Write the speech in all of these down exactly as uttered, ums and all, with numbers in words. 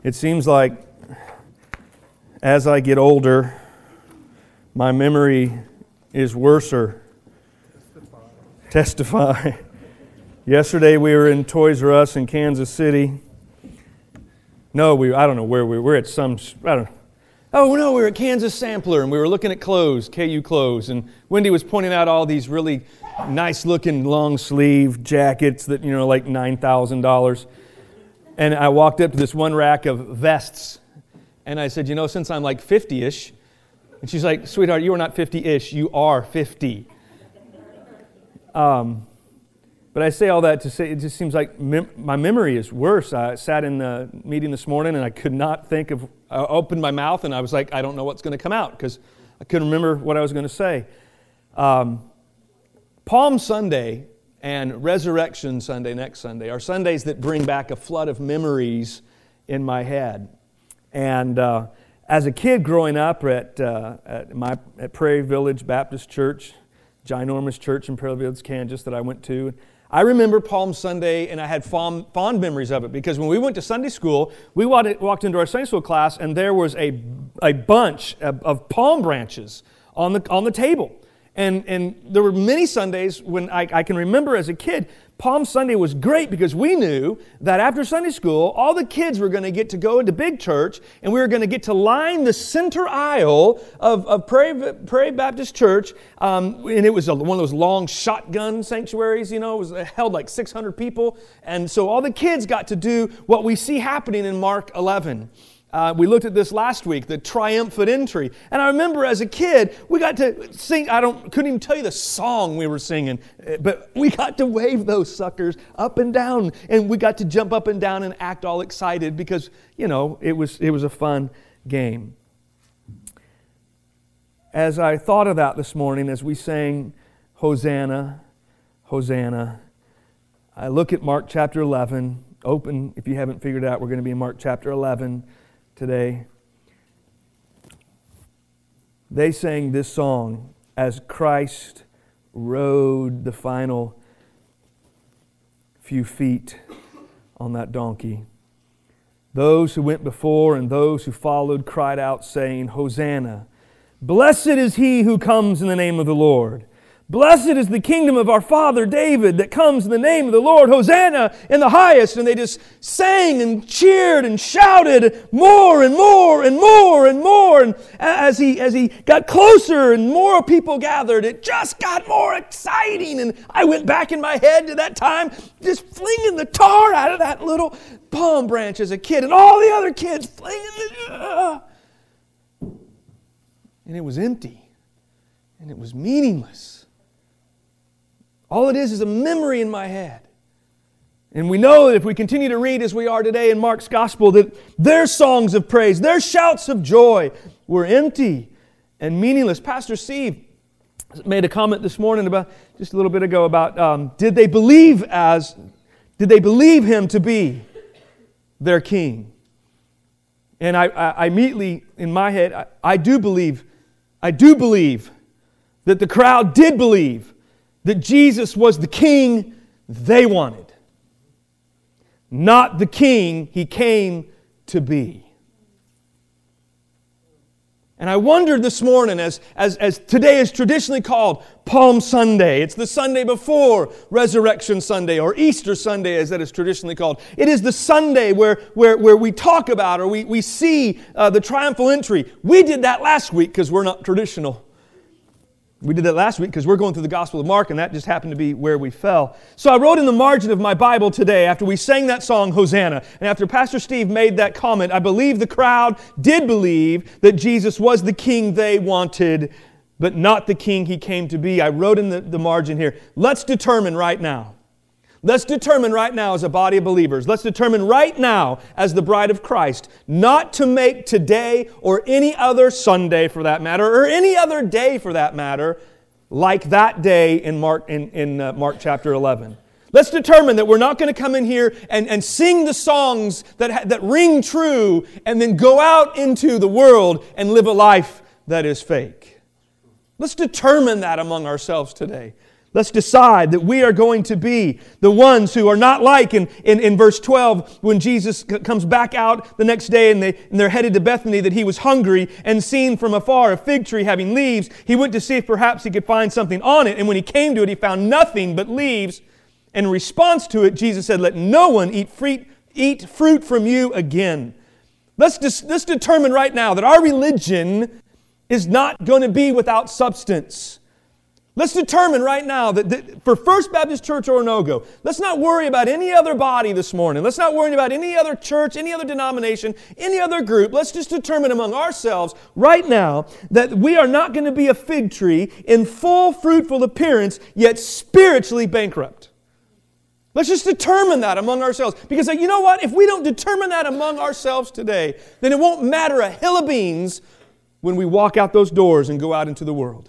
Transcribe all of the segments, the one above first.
It seems like as I get older, my memory is worser. Testify. Testify. Yesterday we were in Toys R Us in Kansas City. No, we I don't know where we were. We're at some, I don't know. Oh, no, we were at Kansas Sampler, and we were looking at clothes, K U clothes, and Wendy was pointing out all these really nice-looking long-sleeve jackets that, you know, like nine thousand dollars. And I walked up to this one rack of vests, and I said, you know, since I'm like fifty-ish, and she's like, sweetheart, you are not fifty-ish, you are fifty. Um, but I say all that to say it just seems like mem- my memory is worse. I sat in the meeting this morning, and I could not think of, I opened my mouth, and I was like, I don't know what's going to come out, because I couldn't remember what I was going to say. Um, Palm Sunday and Resurrection Sunday, next Sunday, are Sundays that bring back a flood of memories in my head. And uh, as a kid growing up at, uh, at my at Prairie Village Baptist Church, ginormous church in Prairie Village, Kansas that I went to, I remember Palm Sunday, and I had fond, fond memories of it, because when we went to Sunday school, we walked into our Sunday school class, and there was a, a bunch of, of palm branches on the on the table. And and there were many Sundays when I, I can remember as a kid, Palm Sunday was great because we knew that after Sunday school, all the kids were going to get to go into big church, and we were going to get to line the center aisle of, of Prairie, Prairie Baptist Church. Um, and it was a, one of those long shotgun sanctuaries, you know, it, was, it held like six hundred people. And so all the kids got to do what we see happening in Mark eleven. Uh, we looked at this last week, the triumphant entry. And I remember as a kid, we got to sing, I don't couldn't even tell you the song we were singing, but we got to wave those suckers up and down. And we got to jump up and down and act all excited because, you know, it was it was a fun game. As I thought of that this morning, as we sang Hosanna, Hosanna, I look at Mark chapter eleven. Open, if you haven't figured it out, we're going to be in Mark chapter eleven today. They sang this song as Christ rode the final few feet on that donkey. Those who went before and those who followed cried out, saying, Hosanna! Blessed is he who comes in the name of the Lord. Blessed is the kingdom of our father David that comes in the name of the Lord. Hosanna in the highest. And they just sang and cheered and shouted more and more and more and more. And as he as he got closer and more people gathered, it just got more exciting. And I went back in my head to that time, just flinging the tar out of that little palm branch as a kid, and all the other kids flinging the... Uh, and it was empty. And it was meaningless. All it is is a memory in my head. And we know that if we continue to read as we are today in Mark's Gospel, that their songs of praise, their shouts of joy were empty and meaningless. Pastor Steve made a comment this morning about, just a little bit ago, about um, did they believe as, did they believe Him to be their King? And I, I, I immediately, in my head, I, I do believe, I do believe that the crowd did believe that Jesus was the King they wanted, not the King He came to be. And I wondered this morning, as, as, as today is traditionally called Palm Sunday. It's the Sunday before Resurrection Sunday, or Easter Sunday as that is traditionally called. It is the Sunday where, where, where we talk about or we, we see uh, the triumphal entry. We did that last week because we're not traditional. We did that last week because we're going through the Gospel of Mark, and that just happened to be where we fell. So I wrote in the margin of my Bible today, after we sang that song, Hosanna, and after Pastor Steve made that comment, I believe the crowd did believe that Jesus was the King they wanted, but not the King He came to be. I wrote in the, the margin here, let's determine right now. Let's determine right now as a body of believers, let's determine right now as the bride of Christ, not to make today or any other Sunday for that matter, or any other day for that matter, like that day in Mark, in, in uh, Mark chapter eleven. Let's determine that we're not going to come in here and, and sing the songs that, ha- that ring true and then go out into the world and live a life that is fake. Let's determine that among ourselves today. Let's decide that we are going to be the ones who are not like in, in, in verse twelve when Jesus c- comes back out the next day and, they, and they're headed to Bethany, that he was hungry and seen from afar a fig tree having leaves. He went to see if perhaps he could find something on it. And when he came to it, he found nothing but leaves. In response to it, Jesus said, let no one eat fruit, eat fruit from you again. Let's, dis- let's determine right now that our religion is not going to be without substance. Let's determine right now that, that for First Baptist Church Oronogo, let's not worry about any other body this morning. Let's not worry about any other church, any other denomination, any other group. Let's just determine among ourselves right now that we are not going to be a fig tree in full fruitful appearance, yet spiritually bankrupt. Let's just determine that among ourselves. Because you know what? If we don't determine that among ourselves today, then it won't matter a hill of beans when we walk out those doors and go out into the world.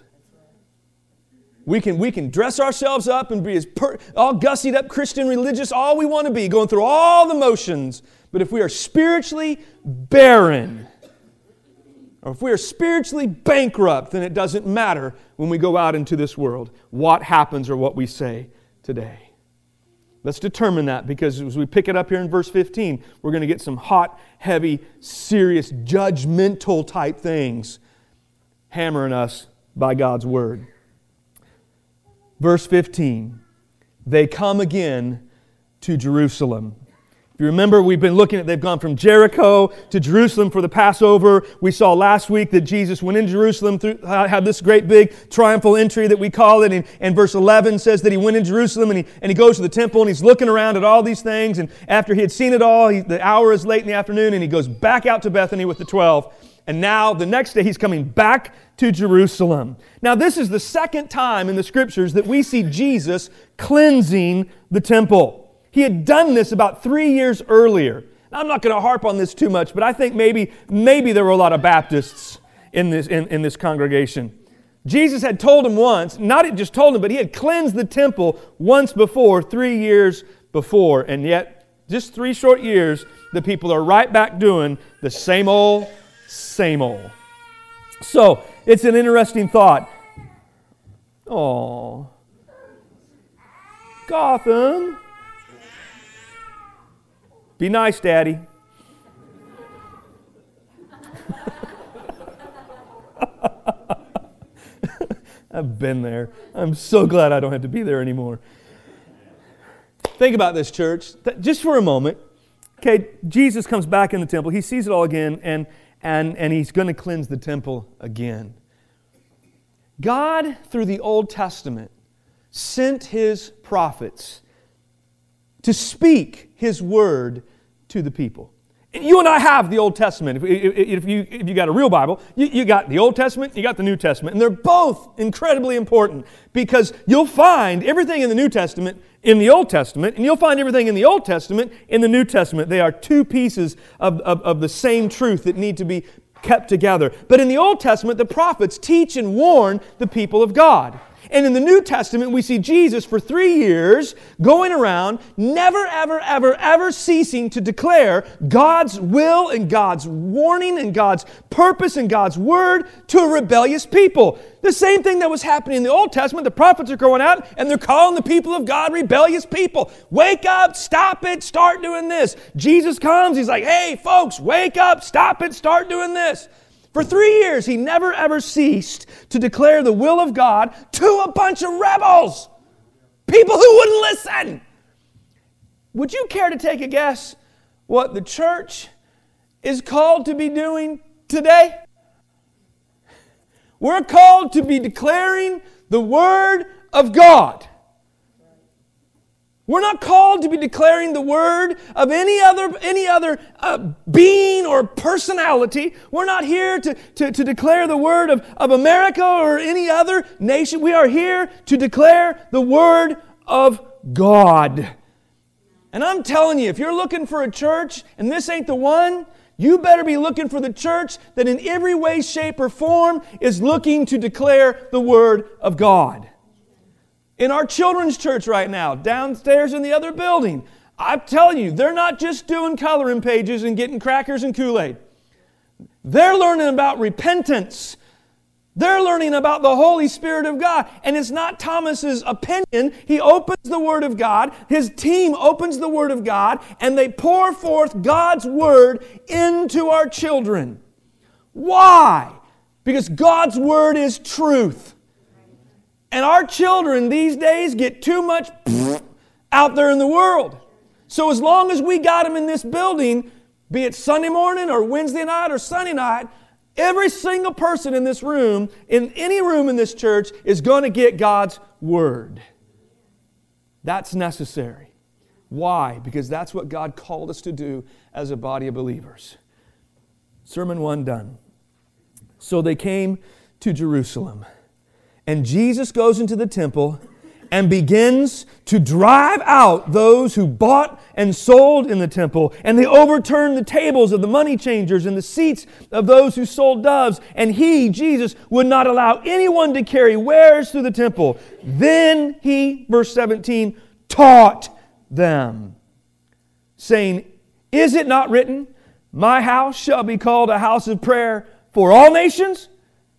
We can, we can dress ourselves up and be as per, all gussied up Christian religious, all we want to be, going through all the motions. But if we are spiritually barren, or if we are spiritually bankrupt, then it doesn't matter when we go out into this world what happens or what we say today. Let's determine that, because as we pick it up here in verse fifteen, we're going to get some hot, heavy, serious, judgmental type things hammering us by God's Word. Verse fifteen, they come again to Jerusalem. If you remember, we've been looking at, they've gone from Jericho to Jerusalem for the Passover. We saw last week that Jesus went in Jerusalem, through, had this great big triumphal entry that we call it. And, and verse eleven says that he went in Jerusalem and he, and he goes to the temple and he's looking around at all these things. And after he had seen it all, he, the hour is late in the afternoon and he goes back out to Bethany with the twelve. And now the next day he's coming back to Jerusalem. Now this is the second time in the Scriptures that we see Jesus cleansing the temple. He had done this about three years earlier. Now, I'm not going to harp on this too much, but I think maybe, maybe there were a lot of Baptists in this, in, in this congregation. Jesus had told him once, not just told him, but he had cleansed the temple once before, three years before. And yet, just three short years, the people are right back doing the same old, same old. So, it's an interesting thought. Oh, Gotham. Be nice, Daddy. I've been there. I'm so glad I don't have to be there anymore. Think about this, church, just for a moment. Okay, Jesus comes back in the temple. He sees it all again, and, and, and he's going to cleanse the temple again. God, through the Old Testament, sent His prophets to speak His word to the people. You and I have the Old Testament. If, if, you, if you got a real Bible, you, you got the Old Testament, you got the New Testament. And they're both incredibly important because you'll find everything in the New Testament in the Old Testament, and you'll find everything in the Old Testament in the New Testament. They are two pieces of, of, of the same truth that need to be kept together. But in the Old Testament, the prophets teach and warn the people of God. And in the New Testament, we see Jesus for three years going around, never, ever, ever, ever ceasing to declare God's will and God's warning and God's purpose and God's word to a rebellious people. The same thing that was happening in the Old Testament. The prophets are going out and they're calling the people of God rebellious people. Wake up, stop it, start doing this. Jesus comes, He's like, hey, folks, wake up, stop it, start doing this. For three years, He never ever ceased to declare the will of God to a bunch of rebels. People who wouldn't listen. Would you care to take a guess what the church is called to be doing today? We're called to be declaring the Word of God. We're not called to be declaring the word of any other, any other uh, being or personality. We're not here to, to, to declare the word of, of America or any other nation. We are here to declare the word of God. And I'm telling you, if you're looking for a church and this ain't the one, you better be looking for the church that in every way, shape, or form is looking to declare the word of God. In our children's church right now, downstairs in the other building, I'm telling you, they're not just doing coloring pages and getting crackers and Kool-Aid. They're learning about repentance. They're learning about the Holy Spirit of God. And it's not Thomas's opinion. He opens the Word of God. His team opens the Word of God. And they pour forth God's Word into our children. Why? Because God's Word is truth. And our children these days get too much out there in the world. So as long as we got them in this building, be it Sunday morning or Wednesday night or Sunday night, every single person in this room, in any room in this church, is going to get God's Word. That's necessary. Why? Because that's what God called us to do as a body of believers. Sermon one done. So they came to Jerusalem. And Jesus goes into the temple and begins to drive out those who bought and sold in the temple. And they overturned the tables of the money changers and the seats of those who sold doves. And He, Jesus, would not allow anyone to carry wares through the temple. Then He, verse seventeen, taught them, saying, Is it not written, My house shall be called a house of prayer for all nations?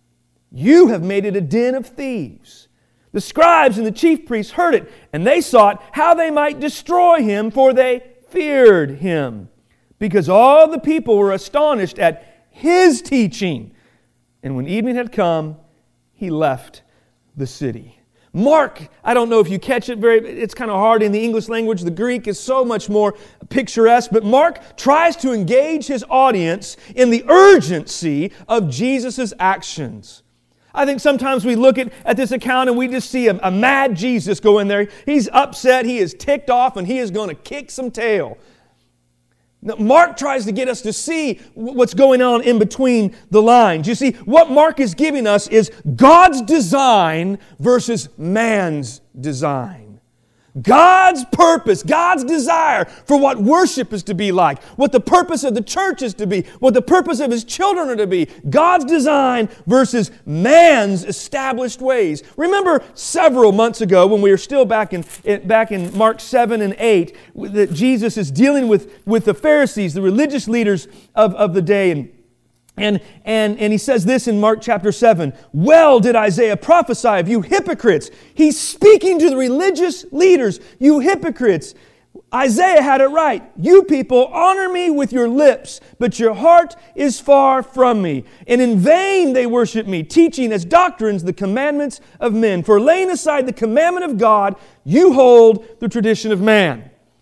You have made it a den of thieves. The scribes and the chief priests heard it, and they sought how they might destroy Him, for they feared Him, because all the people were astonished at His teaching. And when evening had come, He left the city. Mark, I don't know if you catch it very, it's kind of hard in the English language. The Greek is so much more picturesque, but Mark tries to engage his audience in the urgency of Jesus' actions. I think sometimes we look at, at this account and we just see a, a mad Jesus go in there. He's upset, he is ticked off, and he is going to kick some tail. Now, Mark tries to get us to see what's going on in between the lines. You see, what Mark is giving us is God's design versus man's design. God's purpose, God's desire for what worship is to be like, what the purpose of the church is to be, what the purpose of His children are to be. God's design versus man's established ways. Remember several months ago when we were still back in, back in Mark seven and eight, that Jesus is dealing with, with the Pharisees, the religious leaders of, of the day, and And, and, and he says this in Mark chapter seven, Well did Isaiah prophesy of you hypocrites. He's speaking to the religious leaders. You hypocrites. Isaiah had it right. You people honor me with your lips, but your heart is far from me. And in vain they worship me, teaching as doctrines the commandments of men. For laying aside the commandment of God, you hold the tradition of man.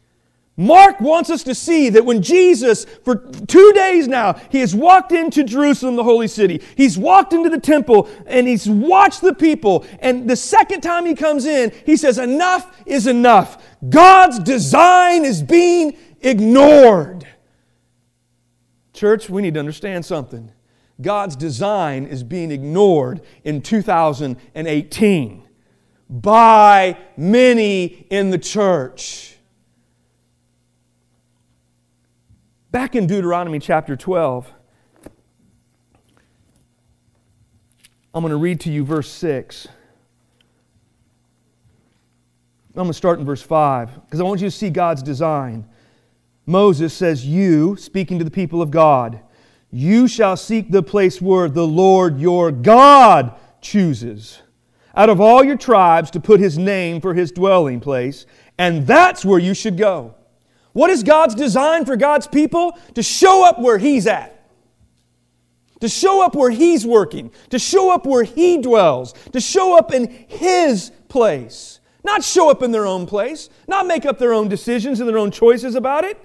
Mark wants us to see that when Jesus, for two days now, He has walked into Jerusalem, the holy city. He's walked into the temple and He's watched the people. And the second time He comes in, He says, enough is enough. God's design is being ignored. Church, we need to understand something. God's design is being ignored in two thousand eighteen by many in the church. Back in Deuteronomy chapter twelve, I'm going to read to you verse six. I'm going to start in verse five because I want you to see God's design. Moses says, You, speaking to the people of God, you shall seek the place where the Lord your God chooses out of all your tribes to put His name for His dwelling place, and that's where you should go. What is God's design for God's people? To show up where He's at. To show up where He's working. To show up where He dwells. To show up in His place. Not show up in their own place. Not make up their own decisions and their own choices about it.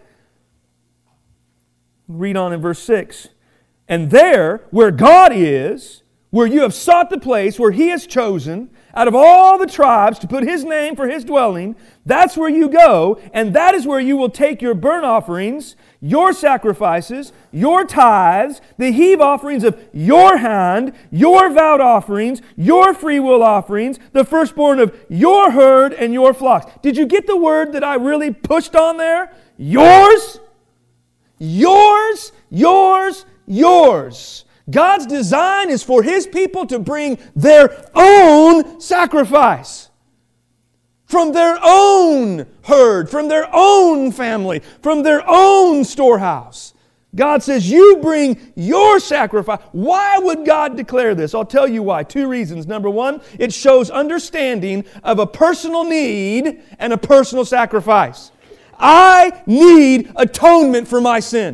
Read on in verse six. And there, where God is, where you have sought the place where He has chosen, out of all the tribes to put His name for His dwelling, that's where you go, and that is where you will take your burnt offerings, your sacrifices, your tithes, the heave offerings of your hand, your vowed offerings, your freewill offerings, the firstborn of your herd and your flocks. Did you get the word that I really pushed on there? Yours, yours, yours, yours. God's design is for His people to bring their own sacrifice from their own herd, from their own family, from their own storehouse. God says, you bring your sacrifice. Why would God declare this? I'll tell you why. Two reasons. Number one, it shows understanding of a personal need and a personal sacrifice. I need atonement for my sin.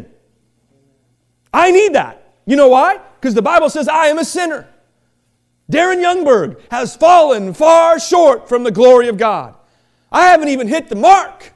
I need that. You know why? Because the Bible says I am a sinner. Darren Youngberg has fallen far short from the glory of God. I haven't even hit the mark.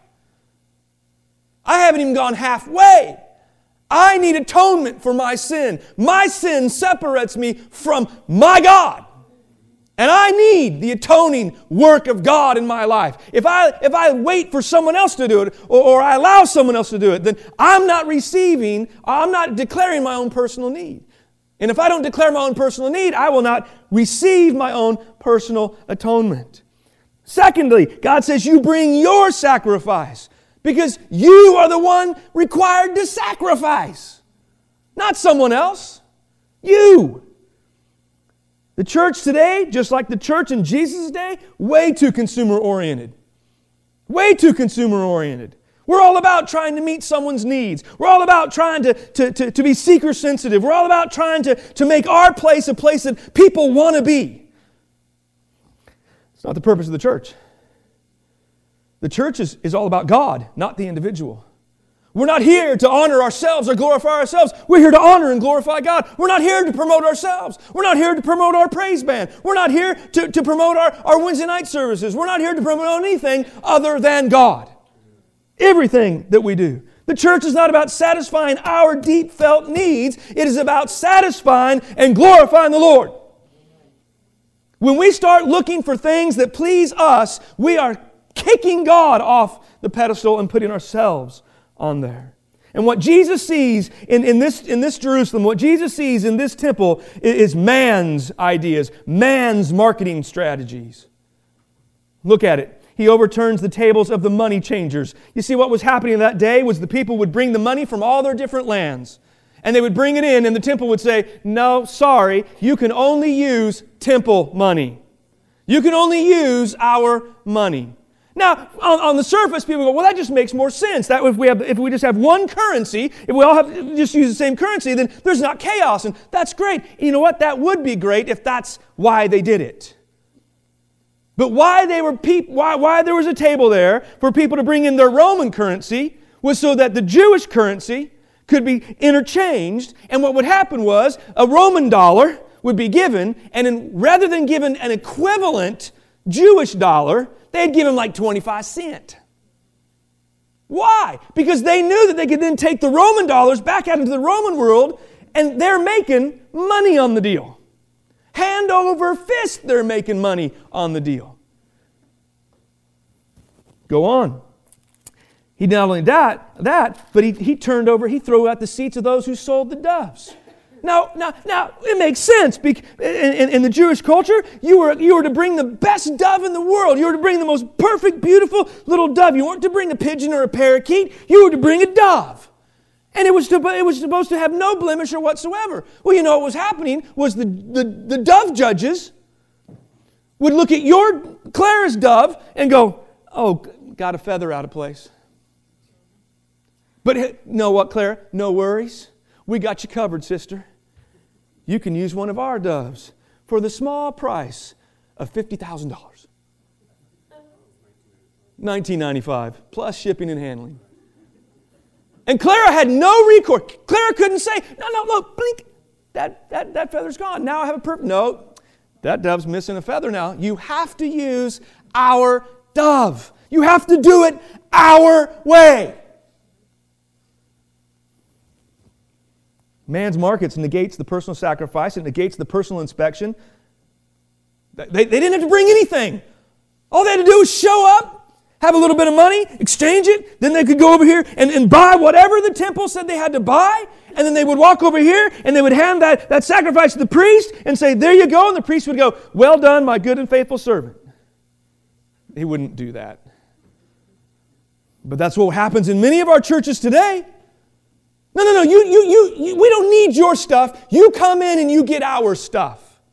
I haven't even gone halfway. I need atonement for my sin. My sin separates me from my God. And I need the atoning work of God in my life. If I, if I wait for someone else to do it, or, or I allow someone else to do it, then I'm not receiving, I'm not declaring my own personal need. And if I don't declare my own personal need, I will not receive my own personal atonement. Secondly, God says, you bring your sacrifice because you are the one required to sacrifice, not someone else. You. The church today, just like the church in Jesus' day, way too consumer-oriented. Way too consumer-oriented. We're all about trying to meet someone's needs. We're all about trying to, to, to, to be seeker-sensitive. We're all about trying to, to make our place a place that people want to be. It's not the purpose of the church. The church is, is all about God, not the individual. We're not here to honor ourselves or glorify ourselves. We're here to honor and glorify God. We're not here to promote ourselves. We're not here to promote our praise band. We're not here to, to promote our, our Wednesday night services. We're not here to promote anything other than God. Everything that we do. The church is not about satisfying our deep felt needs. It is about satisfying and glorifying the Lord. When we start looking for things that please us, we are kicking God off the pedestal and putting ourselves on there. And what Jesus sees in, in, this, in this Jerusalem, what Jesus sees in this temple is man's ideas, man's marketing strategies. Look at it. He overturns the tables of the money changers. You see, what was happening that day was the people would bring the money from all their different lands. And they would bring it in and the temple would say, no, sorry, you can only use temple money. You can only use our money. Now, on, on the surface, people go, well, that just makes more sense. That if we have, if we just have one currency, if we all have just use the same currency, then there's not chaos, and that's great. You know what? That would be great if that's why they did it. But why they were peop- why why there was a table there for people to bring in their Roman currency was so that the Jewish currency could be interchanged, and what would happen was a Roman dollar would be given, and in, rather than given an equivalent Jewish dollar, they'd give him like twenty-five cents. Why? Because they knew that they could then take the Roman dollars back out into the Roman world, and they're making money on the deal. Hand over fist, they're making money on the deal. Go on. He not only that, that but he, he turned over, he threw out the seats of those who sold the doves. Now, now, now, it makes sense. In, in, in the Jewish culture, you were, you were to bring the best dove in the world. You were to bring the most perfect, beautiful little dove. You weren't to bring a pigeon or a parakeet. You were to bring a dove. And it was, to, it was supposed to have no blemish or whatsoever. Well, you know what was happening was the, the, the dove judges would look at your Clara's dove and go, oh, got a feather out of place. But you know what, Clara? No worries. We got you covered, sister. You can use one of our doves for the small price of fifty thousand dollars. nineteen ninety-five plus shipping and handling. And Clara had no recourse. Clara couldn't say, no, no, look, blink. That, that, that feather's gone. Now I have a perfect. No, that dove's missing a feather now. You have to use our dove. You have to do it our way. Man's markets negates the personal sacrifice. It negates the personal inspection. They, they didn't have to bring anything. All they had to do was show up, have a little bit of money, exchange it. Then they could go over here and, and buy whatever the temple said they had to buy. And then they would walk over here and they would hand that, that sacrifice to the priest and say, there you go. And the priest would go, well done, my good and faithful servant. He wouldn't do that. But that's what happens in many of our churches today. No, no, no, you, you, you, you, we don't need your stuff. You come in and you get our stuff.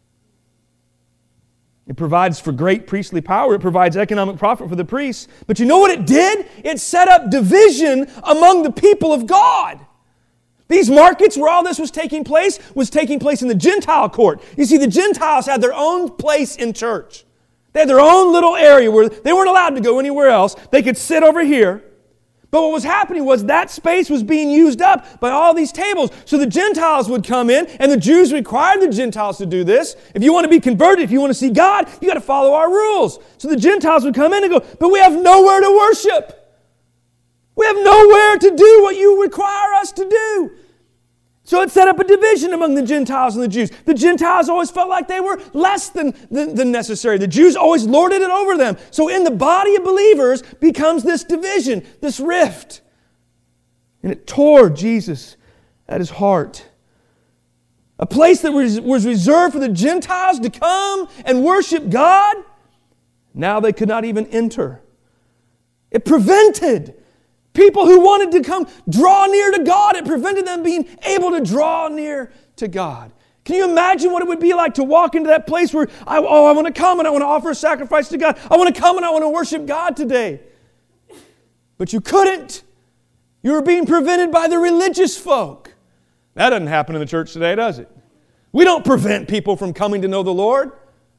It provides for great priestly power. It provides economic profit for the priests. But you know what it did? It set up division among the people of God. These markets where all this was taking place was taking place in the Gentile court. You see, the Gentiles had their own place in church. They had their own little area where they weren't allowed to go anywhere else. They could sit over here. But what was happening was that space was being used up by all these tables. So the Gentiles would come in, and the Jews required the Gentiles to do this. If you want to be converted, if you want to see God, you got to follow our rules. So the Gentiles would come in and go, but we have nowhere to worship. We have nowhere to do what you require us to do. So it set up a division among the Gentiles and the Jews. The Gentiles always felt like they were less than, than, than necessary. The Jews always lorded it over them. So in the body of believers becomes this division, this rift. And it tore Jesus at his heart. A place that was, was reserved for the Gentiles to come and worship God, now they could not even enter. It prevented people who wanted to come draw near to God. It prevented them being able to draw near to God. Can you imagine what it would be like to walk into that place where, I, oh, I want to come and I want to offer a sacrifice to God. I want to come and I want to worship God today. But you couldn't. You were being prevented by the religious folk. That doesn't happen in the church today, does it? We don't prevent people from coming to know the Lord.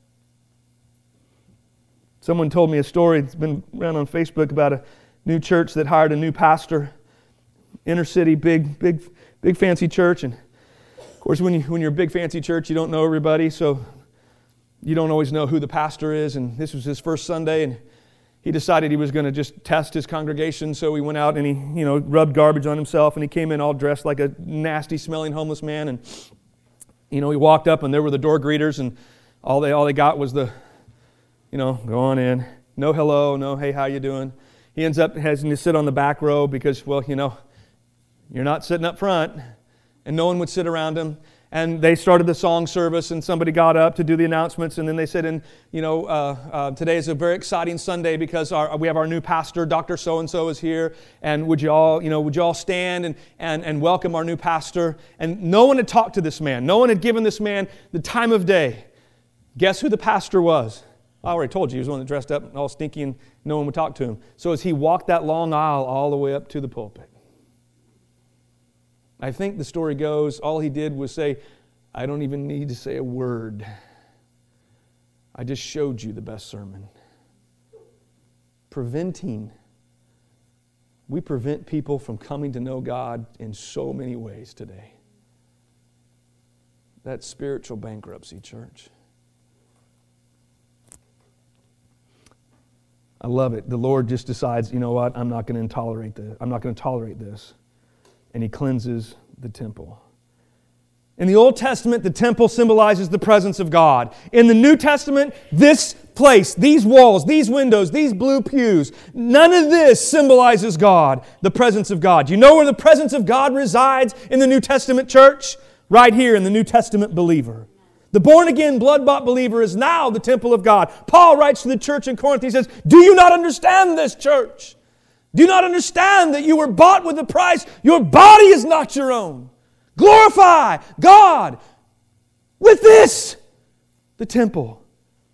Someone told me a story that's been around on Facebook about a new church that hired a new pastor, inner city, big, big, big fancy church. And of course, when you when you're a big fancy church, you don't know everybody, so you don't always know who the pastor is. And this was his first Sunday, and he decided he was going to just test his congregation. So he went out and he, you know, rubbed garbage on himself, and he came in all dressed like a nasty smelling homeless man. And you know, he walked up, and there were the door greeters, and all they all they got was the, you know, go on in, no hello, no hey, how you doing? He ends up having to sit on the back row because, well, you know, you're not sitting up front, and no one would sit around him. And they started the song service, and somebody got up to do the announcements, and then they said, and you know, uh, uh, today is a very exciting Sunday because our, we have our new pastor, Doctor So-and-so, is here, and would you all, you know, would you all stand and, and, and welcome our new pastor? And no one had talked to this man. No one had given this man the time of day. Guess who the pastor was? I already told you, he was the one that dressed up all stinky and no one would talk to him. So as he walked that long aisle all the way up to the pulpit, I think the story goes, all he did was say, I don't even need to say a word. I just showed you the best sermon. Preventing. We prevent people from coming to know God in so many ways today. That's spiritual bankruptcy, church. I love it. The Lord just decides, you know what, I'm not going to tolerate this. I'm not going to tolerate this. And He cleanses the temple. In the Old Testament, the temple symbolizes the presence of God. In the New Testament, this place, these walls, these windows, these blue pews, none of this symbolizes God, the presence of God. You know where the presence of God resides in the New Testament church? Right here in the New Testament believer. The born-again, blood-bought believer is now the temple of God. Paul writes to the church in Corinth, he says, do you not understand this, church? Do you not understand that you were bought with a price? Your body is not your own. Glorify God with this, the temple.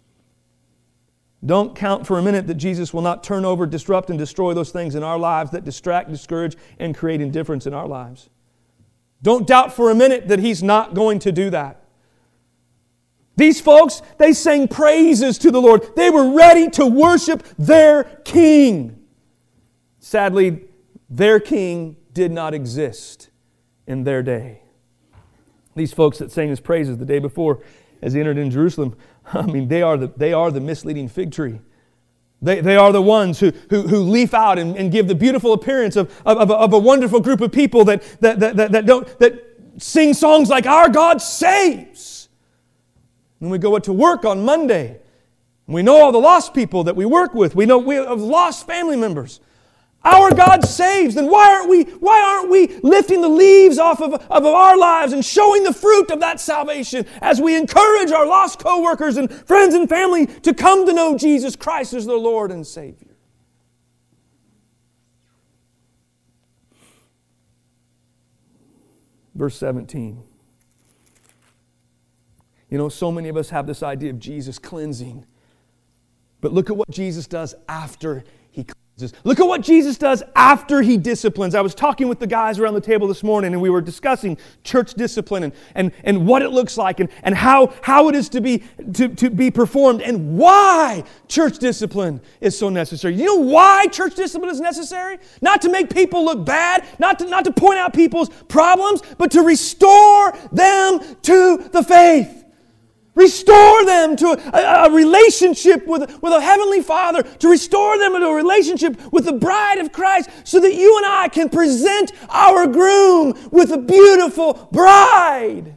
Don't count for a minute that Jesus will not turn over, disrupt, and destroy those things in our lives that distract, discourage, and create indifference in our lives. Don't doubt for a minute that He's not going to do that. These folks, they sang praises to the Lord. They were ready to worship their King. Sadly, their King did not exist in their day. These folks that sang His praises the day before as He entered in Jerusalem, I mean, they are the, they are the misleading fig tree. They, they are the ones who, who, who leaf out and, and give the beautiful appearance of, of, of, a, of a wonderful group of people that, that, that, that, that, don't, that sing songs like, Our God Saves. When we go to work on Monday, and we know all the lost people that we work with. We know we have lost family members. Our God saves. Then why aren't we, why aren't we lifting the leaves off of, of our lives and showing the fruit of that salvation as we encourage our lost co-workers and friends and family to come to know Jesus Christ as their Lord and Savior? Verse seventeen. You know, so many of us have this idea of Jesus cleansing. But look at what Jesus does after He cleanses. Look at what Jesus does after he disciplines. I was talking with the guys around the table this morning, and we were discussing church discipline and, and, and what it looks like and, and how, how it is to be, to, to be performed and why church discipline is so necessary. You know why church discipline is necessary? Not to make people look bad, not to, not to point out people's problems, but to restore them to the faith. Restore them to a, a relationship with, with a heavenly Father, to restore them into a relationship with the bride of Christ so that you and I can present our groom with a beautiful bride.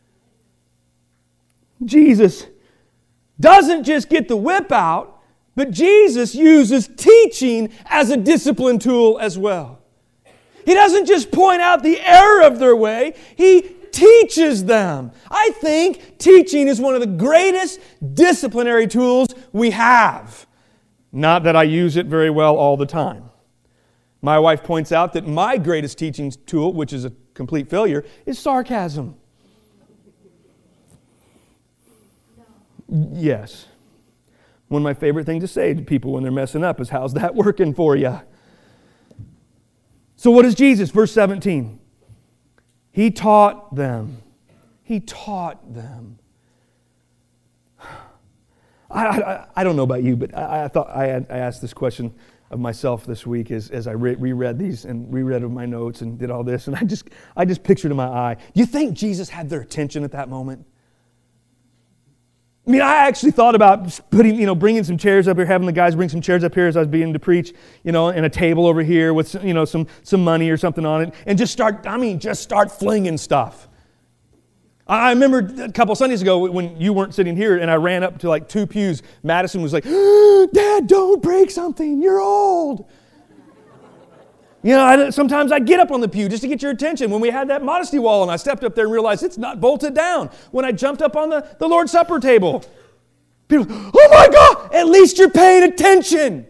Jesus doesn't just get the whip out, but Jesus uses teaching as a discipline tool as well. He doesn't just point out the error of their way, He teaches them. I think teaching is one of the greatest disciplinary tools we have. Not that I use it very well all the time. My wife points out that my greatest teaching tool, which is a complete failure, is sarcasm. Yes. One of my favorite things to say to people when they're messing up is, how's that working for you? So what is Jesus? Verse seventeen. He taught them. He taught them. I, I, I don't know about you, but I, I thought I, had, I asked this question of myself this week as, as I re- reread these and reread my notes and did all this, and I just I just pictured in my eye. Do you think Jesus had their attention at that moment? I mean, I actually thought about putting, you know, bringing some chairs up here, having the guys bring some chairs up here as I was beginning to preach, you know, and a table over here with, you know, some some money or something on it, and just start, I mean, just start flinging stuff. I remember a couple Sundays ago when you weren't sitting here, and I ran up to like two pews. Madison was like, "Dad, don't break something. You're old." You know, I, sometimes I get up on the pew just to get your attention. When we had that modesty wall and I stepped up there and realized it's not bolted down. When I jumped up on the, the Lord's Supper table, people, oh my God, at least you're paying attention.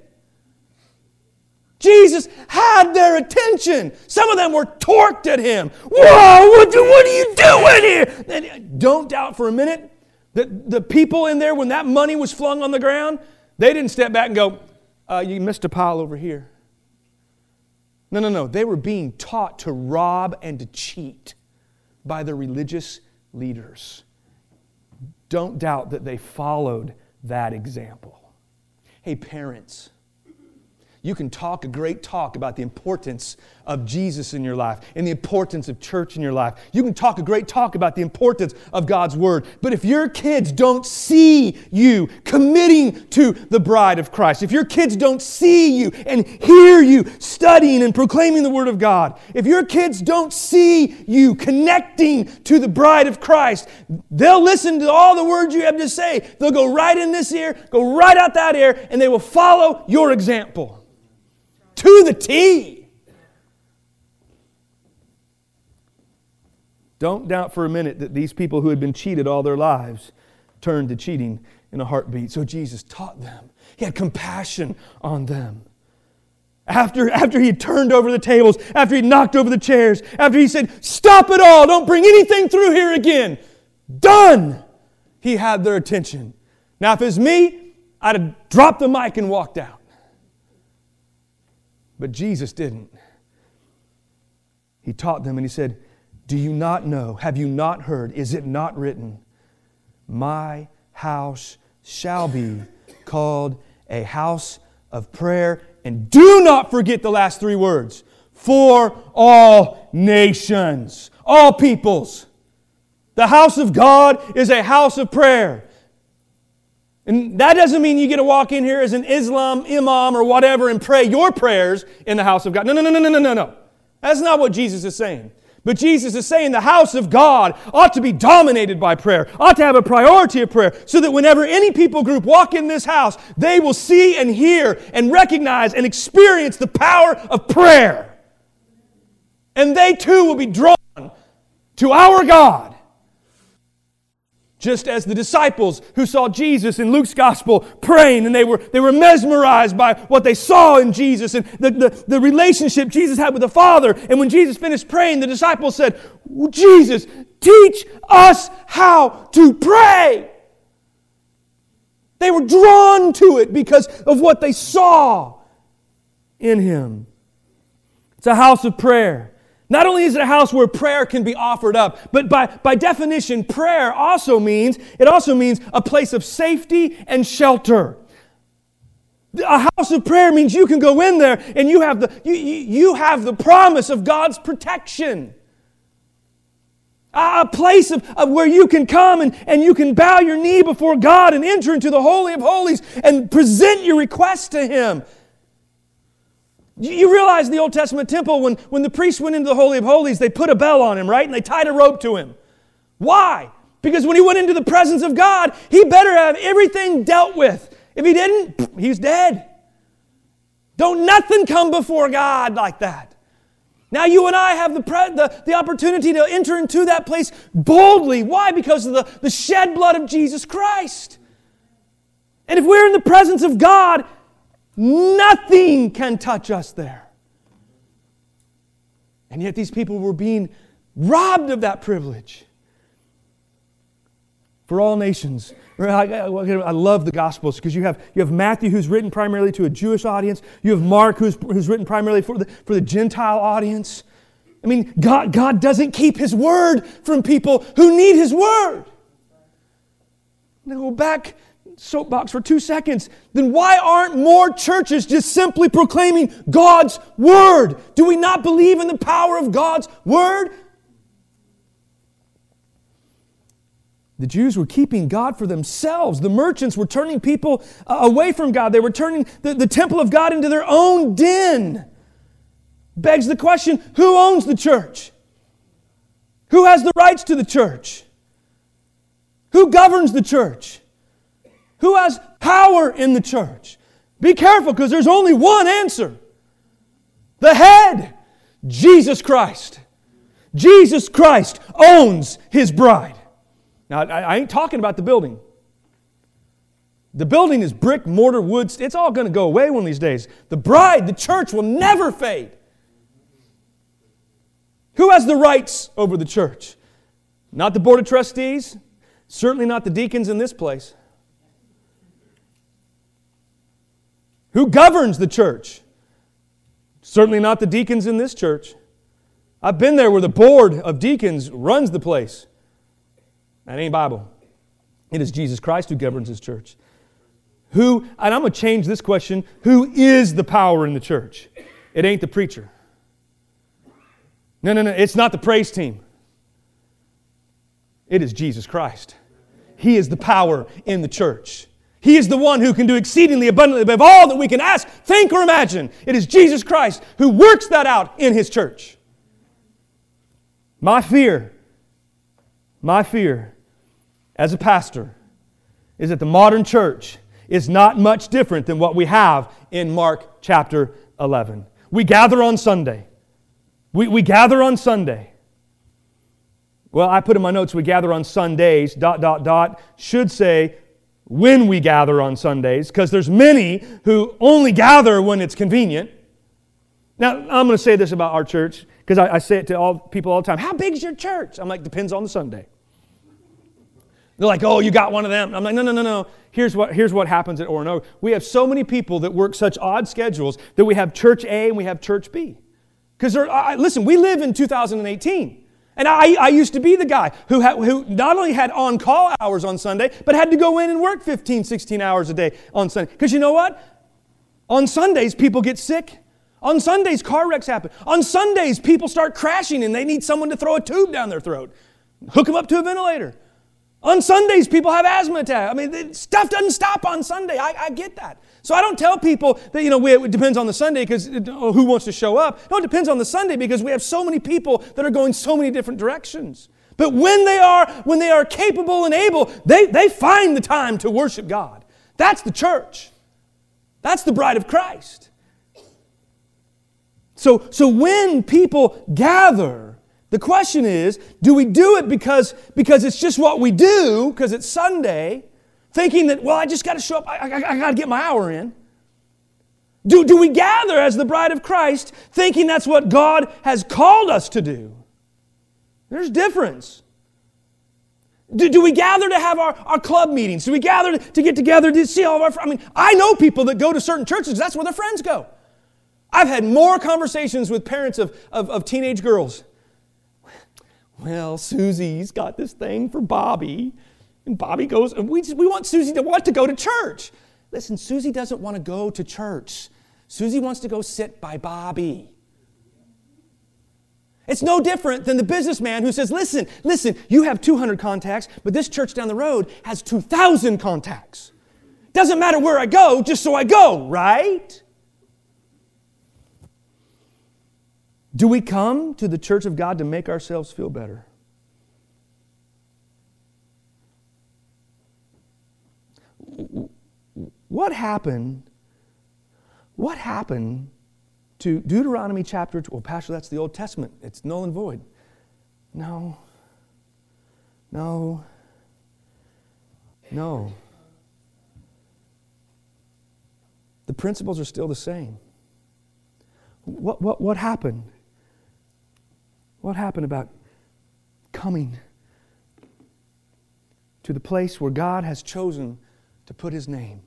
Jesus had their attention. Some of them were torqued at him. Whoa, what, do, what are you doing here? And don't doubt for a minute that the people in there, when that money was flung on the ground, they didn't step back and go, uh, you missed a pile over here. No, no, no. They were being taught to rob and to cheat by the religious leaders. Don't doubt that they followed that example. Hey, parents, you can talk a great talk about the importance of Jesus in your life and the importance of church in your life. You can talk a great talk about the importance of God's Word. But if your kids don't see you committing to the bride of Christ, if your kids don't see you and hear you studying and proclaiming the Word of God, if your kids don't see you connecting to the bride of Christ, they'll listen to all the words you have to say. They'll go right in this ear, go right out that ear, and they will follow your example. To the T. Don't doubt for a minute that these people who had been cheated all their lives turned to cheating in a heartbeat. So Jesus taught them. He had compassion on them. After, after he had turned over the tables, after he knocked over the chairs, after he said, stop it all, don't bring anything through here again. Done. He had their attention. Now if it was me, I'd have dropped the mic and walked out. But Jesus didn't. He taught them and he said, do you not know, have you not heard, is it not written, my house shall be called a house of prayer, and do not forget the last three words, for all nations, all peoples. The house of God is a house of prayer. And that doesn't mean you get to walk in here as an Islam imam or whatever and pray your prayers in the house of God. No, no, no, no, no, no, no. That's not what Jesus is saying. But Jesus is saying the house of God ought to be dominated by prayer, ought to have a priority of prayer, so that whenever any people group walk in this house, they will see and hear and recognize and experience the power of prayer. And they too will be drawn to our God. Just as the disciples who saw Jesus in Luke's gospel praying, and they were, they were mesmerized by what they saw in Jesus and the, the, the relationship Jesus had with the Father. And when Jesus finished praying, the disciples said, Jesus, teach us how to pray. They were drawn to it because of what they saw. in Him. It's a house of prayer. Not only is it a house where prayer can be offered up, but by, by definition, prayer also means, it also means a place of safety and shelter. A house of prayer means you can go in there and you have the, you, you, you have the promise of God's protection. A place of, of where you can come and, and you can bow your knee before God and enter into the Holy of Holies and present your request to Him. You realize the Old Testament temple, when, when the priest went into the Holy of Holies, they put a bell on him, right? And they tied a rope to him. Why? Because when he went into the presence of God, he better have everything dealt with. If he didn't, he's dead. Don't nothing come before God like that. Now you and I have the, pre- the, the opportunity to enter into that place boldly. Why? Because of the, the shed blood of Jesus Christ. And if we're in the presence of God, nothing can touch us there. And yet these people were being robbed of that privilege. For all nations. I love the Gospels because you have, you have Matthew, who's written primarily to a Jewish audience. You have Mark, who's, who's written primarily for the, for the Gentile audience. I mean, God, God doesn't keep His word from people who need His word. Now go back, soapbox for two seconds. Then why aren't more churches just simply proclaiming God's word? Do we not believe in the power of God's word? The Jews were keeping God for themselves. The merchants were turning people uh, away from God. They were turning the, the temple of God into their own den. Begs the question, who owns the church? Who has the rights to the church? Who governs the church? Who has power in the church? Be careful, because there's only one answer. The head, Jesus Christ. Jesus Christ owns His bride. Now, I ain't talking about the building. The building is brick, mortar, wood. It's all going to go away one of these days. The bride, the church, will never fade. Who has the rights over the church? Not the board of trustees. Certainly not the deacons in this place. Who governs the church? Certainly not the deacons in this church. I've been there where the board of deacons runs the place. That ain't Bible. It is Jesus Christ who governs His church. Who, and I'm going to change this question, who is the power in the church? It ain't the preacher. No, no, no, it's not the praise team. It is Jesus Christ. He is the power in the church. He is the one who can do exceedingly abundantly above all that we can ask, think, or imagine. It is Jesus Christ who works that out in His church. My fear, my fear, as a pastor, is that the modern church is not much different than what we have in Mark chapter eleven. We gather on Sunday. We, we gather on Sunday. Well, I put in my notes, we gather on Sundays, dot, dot, dot. Should say, when we gather on Sundays, because there's many who only gather when it's convenient. Now, I'm going to say this about our church, because I, I say it to all people all the time. How big is your church? I'm like, depends on the Sunday. They're like, oh, you got one of them. I'm like, no, no, no, no. Here's what, here's what happens at Oronogo. We have so many people that work such odd schedules that we have church A and we have church B. Because, listen, we live in two thousand eighteen. And I, I used to be the guy who, had, who not only had on-call hours on Sunday, but had to go in and work fifteen, sixteen hours a day on Sunday. Because you know what? On Sundays, people get sick. On Sundays, car wrecks happen. On Sundays, people start crashing and they need someone to throw a tube down their throat. Hook them up to a ventilator. On Sundays, people have asthma attacks. I mean, stuff doesn't stop on Sunday. I, I get that. So I don't tell people that, you know, we, it depends on the Sunday because oh, who wants to show up. No, it depends on the Sunday because we have so many people that are going so many different directions. But when they are, when they are capable and able, they, they find the time to worship God. That's the church. That's the bride of Christ. So, so when people gather, the question is, do we do it because, because it's just what we do, because it's Sunday, thinking that, well, I just got to show up, I, I, I got to get my hour in? Do, do we gather as the bride of Christ thinking that's what God has called us to do? There's difference. Do, do we gather to have our, our club meetings? Do we gather to, to get together to see all of our friends? I mean, I know people that go to certain churches, that's where their friends go. I've had more conversations with parents of, of, of teenage girls. Well, Susie's got this thing for Bobby. And Bobby goes, and we, just, we want Susie to want to go to church. Listen, Susie doesn't want to go to church. Susie wants to go sit by Bobby. It's no different than the businessman who says, listen, listen, you have two hundred contacts, but this church down the road has two thousand contacts. Doesn't matter where I go, just so I go, right? Do we come to the church of God to make ourselves feel better? What happened? What happened to Deuteronomy chapter two? Well, Pastor, that's the Old Testament. It's null and void. No. No. No. The principles are still the same. What, what, what happened? What happened about coming to the place where God has chosen to put His name?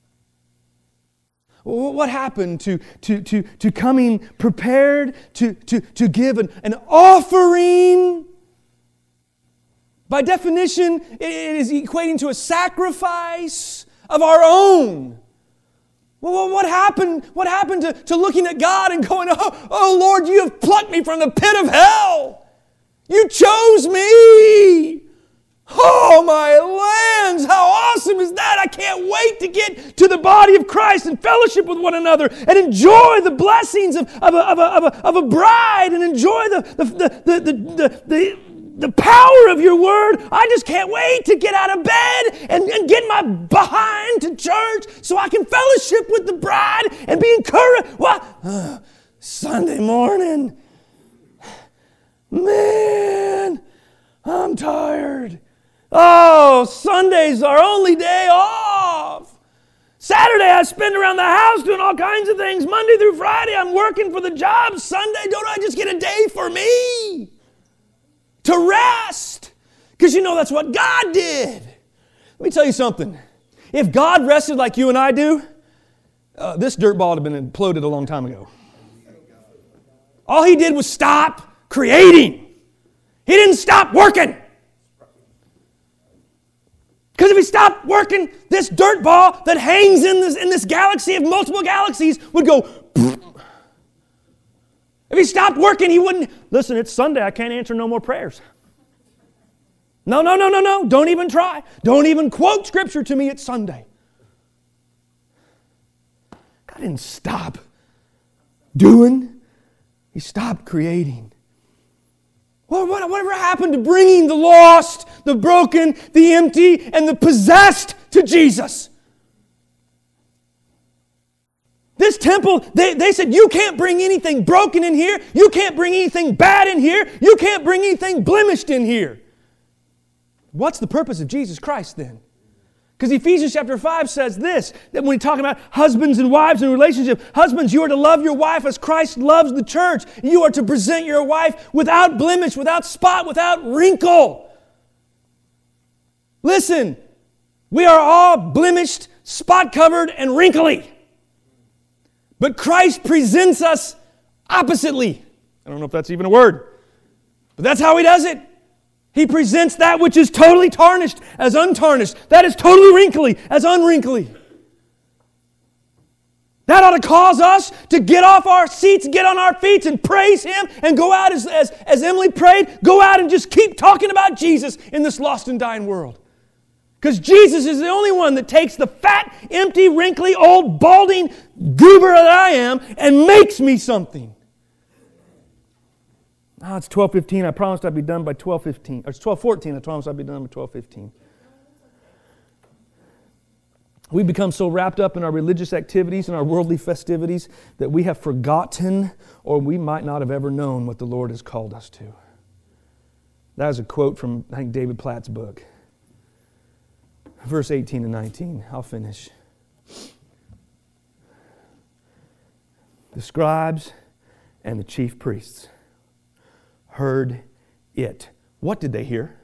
What happened to, to, to, to coming prepared to, to, to give an, an offering? By definition, it is equating to a sacrifice of our own. Well, what happened, what happened to, to looking at God and going, oh, oh, Lord, you have plucked me from the pit of hell. You chose me. Oh, my lands, how awesome is that? I can't wait to get to the body of Christ and fellowship with one another and enjoy the blessings of, of, a, of, a, of, a, of a bride and enjoy the, the, the, the, the, the, the power of your word. I just can't wait to get out of bed and, and get my behind to church so I can fellowship with the bride and be encouraged. What? Uh, Sunday morning. Man, I'm tired. Oh, Sunday's our only day off. Saturday I spend around the house doing all kinds of things. Monday through Friday I'm working for the job. Sunday, don't I just get a day for me? To rest. Because you know that's what God did. Let me tell you something. If God rested like you and I do, uh, this dirt ball would have been imploded a long time ago. All He did was stop creating. He didn't stop working. Because if He stopped working, this dirt ball that hangs in this, in this galaxy of multiple galaxies would go. If He stopped working, He wouldn't. Listen, it's Sunday. I can't answer no more prayers. No, no, no, no, no. Don't even try. Don't even quote Scripture to me. It's Sunday. God didn't stop doing. He stopped creating. What, what, whatever happened to bringing the lost, the broken, the empty, and the possessed to Jesus? This temple, they, they said, you can't bring anything broken in here. You can't bring anything bad in here. You can't bring anything blemished in here. What's the purpose of Jesus Christ then? Because Ephesians chapter five says this, that when we're talking about husbands and wives and relationship, husbands, you are to love your wife as Christ loves the church. You are to present your wife without blemish, without spot, without wrinkle. Listen, we are all blemished, spot-covered, and wrinkly. But Christ presents us oppositely. I don't know if that's even a word, but that's how He does it. He presents that which is totally tarnished as untarnished. That is totally wrinkly as unwrinkly. That ought to cause us to get off our seats, get on our feet and praise Him and go out as, as, as Emily prayed, go out and just keep talking about Jesus in this lost and dying world. Because Jesus is the only one that takes the fat, empty, wrinkly, old, balding goober that I am and makes me something. Oh, it's twelve fifteen. I promised I'd be done by twelve fifteen. Or it's twelve fourteen. I promised I'd be done by twelve fifteen. We become so wrapped up in our religious activities and our worldly festivities that we have forgotten, or we might not have ever known, what the Lord has called us to. That is a quote from, I think, David Platt's book. Verse eighteen and nineteen. I'll finish. The scribes and the chief priests heard it. What did they hear?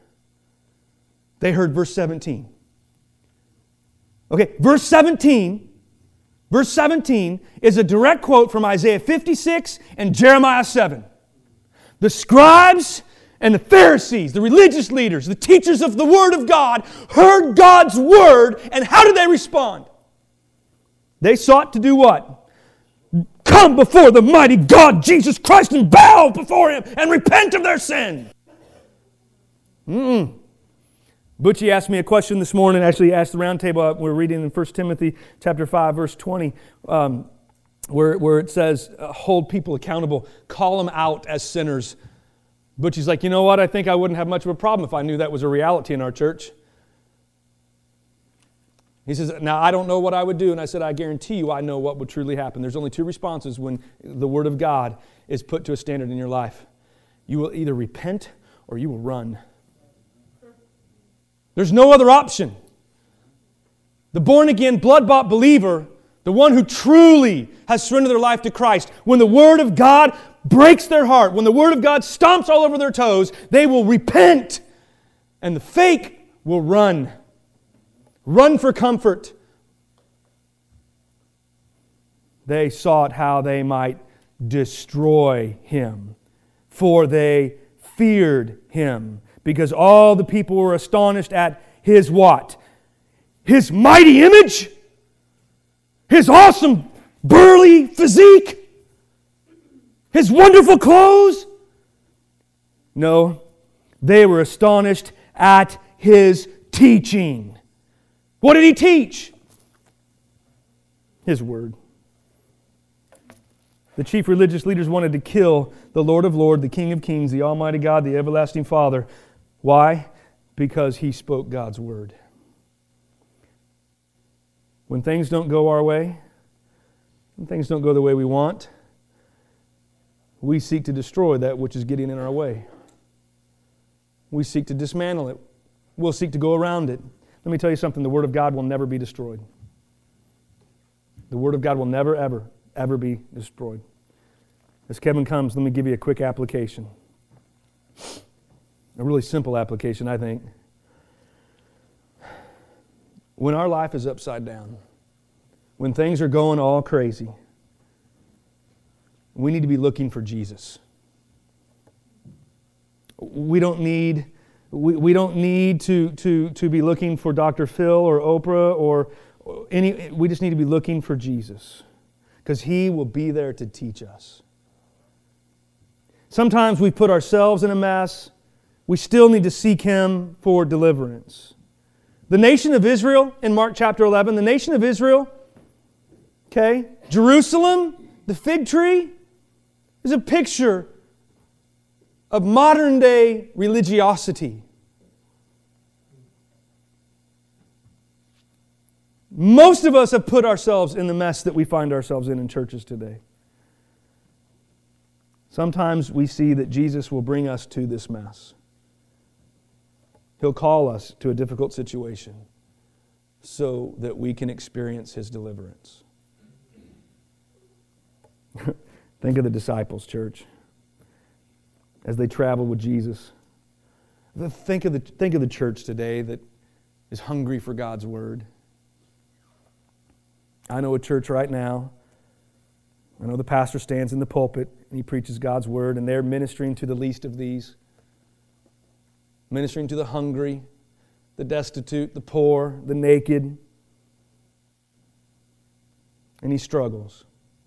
They heard verse seventeen. Okay, verse seventeen, Verse seventeen is a direct quote from Isaiah fifty-six and Jeremiah seven. The scribes and the Pharisees, the religious leaders, the teachers of the Word of God, heard God's Word, and how did they respond? They sought to do what? Come before the mighty God, Jesus Christ, and bow before Him and repent of their sin. Mm-mm. Butchie asked me a question this morning. Actually, he asked the round table. We're reading in First Timothy chapter five, verse twenty, um, where, where it says, uh, hold people accountable, call them out as sinners. Butchie's like, you know what? I think I wouldn't have much of a problem if I knew that was a reality in our church. He says, now I don't know what I would do. And I said, I guarantee you I know what would truly happen. There's only two responses when the Word of God is put to a standard in your life. You will either repent or you will run. There's no other option. The born-again, blood-bought believer, the one who truly has surrendered their life to Christ, when the Word of God breaks their heart, when the Word of God stomps all over their toes, they will repent, and the fake will run. Run for comfort. They sought how they might destroy Him, for they feared Him. Because all the people were astonished at His what? His mighty image? His awesome burly physique? His wonderful clothes? No, they were astonished at His teaching. What did He teach? His Word. The chief religious leaders wanted to kill the Lord of Lords, the King of Kings, the Almighty God, the everlasting Father. Why? Because He spoke God's Word. When things don't go our way, when things don't go the way we want, we seek to destroy that which is getting in our way. We seek to dismantle it. We'll seek to go around it. Let me tell you something, the Word of God will never be destroyed. The Word of God will never, ever, ever be destroyed. As Kevin comes, let me give you a quick application. A really simple application, I think. When our life is upside down, when things are going all crazy, we need to be looking for Jesus. We don't need, we, we don't need to, to, to be looking for Doctor Phil or Oprah or any, we just need to be looking for Jesus, because He will be there to teach us. Sometimes we put ourselves in a mess. We still need to seek Him for deliverance. The nation of Israel, in Mark chapter eleven, the nation of Israel, okay, Jerusalem, the fig tree, is a picture of modern day religiosity. Most of us have put ourselves in the mess that we find ourselves in in churches today. Sometimes we see that Jesus will bring us to this mess. He'll call us to a difficult situation so that we can experience His deliverance. Think of the disciples, church, as they traveled with Jesus. Think of the, think of the church today that is hungry for God's Word. I know a church right now, I know the pastor stands in the pulpit and he preaches God's Word, and they're ministering to the least of these. Ministering to the hungry, the destitute, the poor, the naked. And he struggles.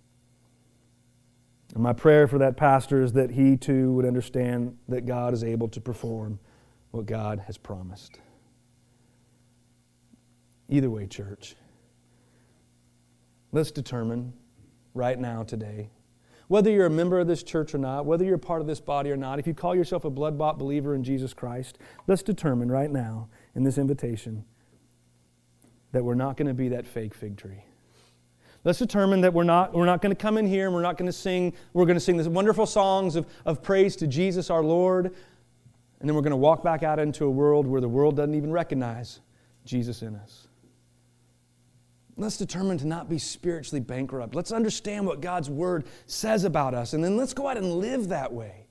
And my prayer for that pastor is that he too would understand that God is able to perform what God has promised. Either way, church, let's determine right now, today, whether you're a member of this church or not, whether you're a part of this body or not, if you call yourself a blood-bought believer in Jesus Christ, let's determine right now in this invitation that we're not going to be that fake fig tree. Let's determine that we're not, we're not going to come in here and we're not going to sing, we're going to sing these wonderful songs of, of praise to Jesus our Lord, and then we're going to walk back out into a world where the world doesn't even recognize Jesus in us. Let's determine to not be spiritually bankrupt. Let's understand what God's Word says about us, and then let's go out and live that way.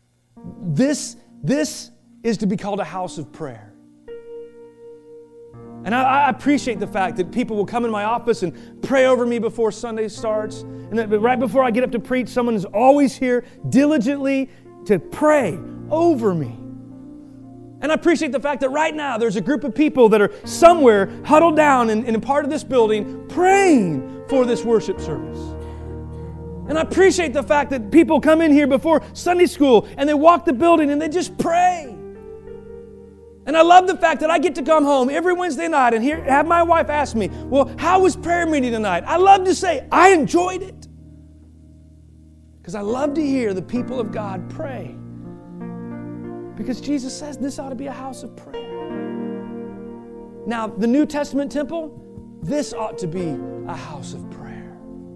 This, this is to be called a house of prayer. And I, I appreciate the fact that people will come in my office and pray over me before Sunday starts. And that right before I get up to preach, someone is always here diligently to pray over me. And I appreciate the fact that right now there's a group of people that are somewhere huddled down in, in a part of this building praying for this worship service. And I appreciate the fact that people come in here before Sunday school and they walk the building and they just pray. And I love the fact that I get to come home every Wednesday night and hear, have my wife ask me, well, how was prayer meeting tonight? I love to say, I enjoyed it. Because I love to hear the people of God pray. Because Jesus says this ought to be a house of prayer. Now, the New Testament temple, this ought to be a house of prayer.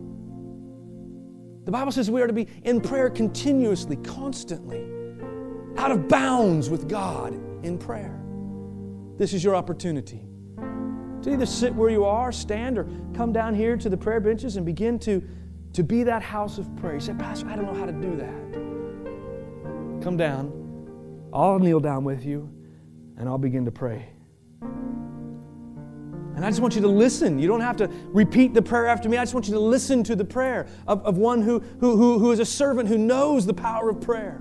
The Bible says we are to be in prayer continuously, constantly, out of bounds with God in prayer. This is your opportunity to either sit where you are, stand, or come down here to the prayer benches and begin to, to be that house of prayer. You say, Pastor, I don't know how to do that. Come down. I'll kneel down with you, and I'll begin to pray. And I just want you to listen. You don't have to repeat the prayer after me. I just want you to listen to the prayer of, of one who, who, who, who is a servant who knows the power of prayer.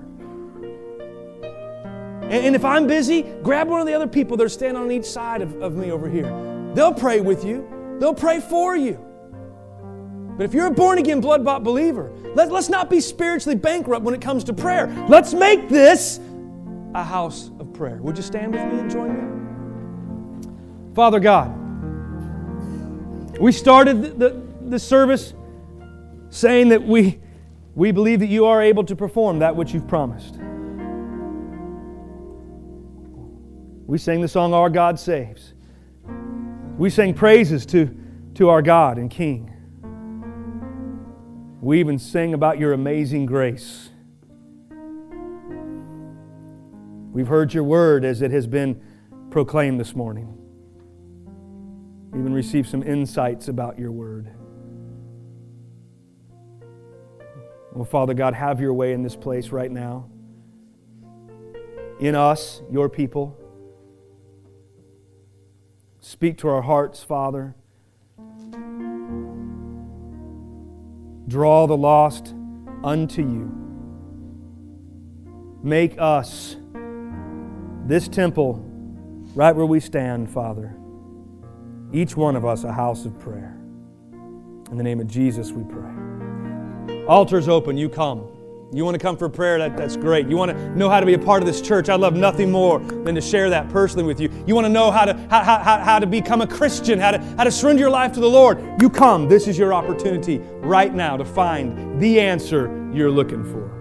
And, and if I'm busy, grab one of the other people that are standing on each side of, of me over here. They'll pray with you. They'll pray for you. But if you're a born-again, blood-bought believer, let, let's not be spiritually bankrupt when it comes to prayer. Let's make this a house of prayer. Would you stand with me and join me? Father God, we started the, the, the service saying that we, we believe that you are able to perform that which you've promised. We sang the song, Our God Saves. We sang praises to, to our God and King. We even sang about your amazing grace. We've heard your word as it has been proclaimed this morning. We even received some insights about your word. Well, Father God, have your way in this place right now. In us, your people. Speak to our hearts, Father. Draw the lost unto you. Make us this temple, right where we stand, Father, each one of us a house of prayer. In the name of Jesus we pray. Altar's open, you come. You want to come for prayer, that, that's great. You want to know how to be a part of this church, I'd love nothing more than to share that personally with you. You want to know how to, how, how, how to become a Christian, how to, how to surrender your life to the Lord. You come. This is your opportunity right now to find the answer you're looking for.